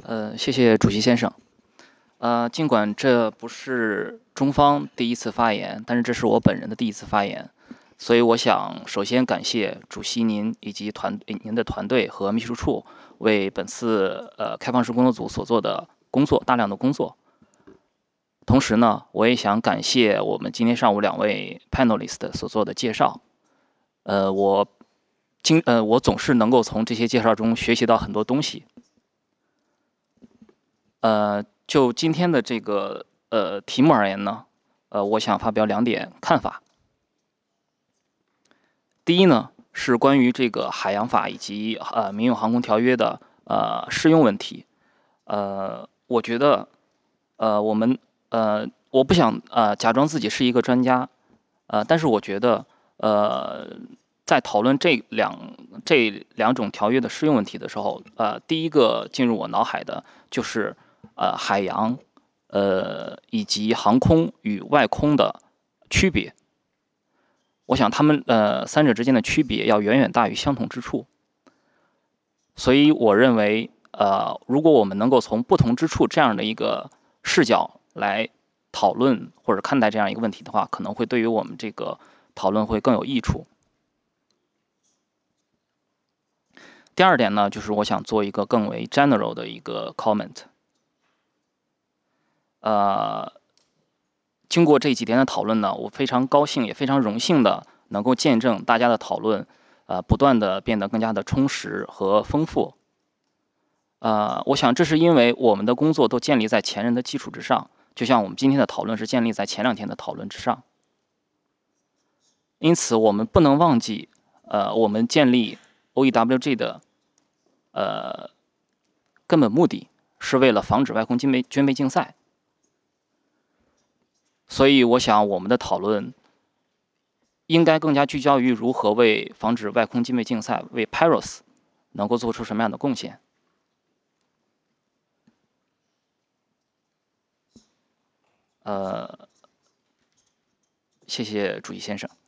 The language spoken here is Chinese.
谢谢主席先生。尽管这不是中方第一次发言，但是这是我本人的第一次发言，所以我想首先感谢主席您以及您的团队和秘书处为本次开放式工作组所做的大量的工作。同时呢，我也想感谢我们今天上午2位 panelist 所做的介绍。我总是能够从这些介绍中学习到很多东西。就今天的这个题目而言呢，我想发表2点看法。第一呢，是关于这个海洋法以及民用航空条约的适用问题。我觉得我不想假装自己是一个专家，但是我觉得在讨论这两种条约的适用问题的时候，第一个进入我脑海的就是海洋以及航空与外空的区别。我想他们三者之间的区别要远远大于相同之处，所以我认为如果我们能够从不同之处这样的一个视角来讨论或者看待这样一个问题的话，可能会对于我们这个讨论会更有益处。第二点呢，就是我想做一个更为 general 的一个 comment。经过这几天的讨论呢，我非常高兴，也非常荣幸的能够见证大家的讨论，不断的变得更加的充实和丰富。我想这是因为我们的工作都建立在前人的基础之上，就像我们今天的讨论是建立在前2天的讨论之上。因此，我们不能忘记，我们建立 OEWG 的根本目的是为了防止外空军备竞赛。所以，我想我们的讨论应该更加聚焦于如何为防止外空军备竞赛，为 PIROS 能够做出什么样的贡献。谢谢主席先生。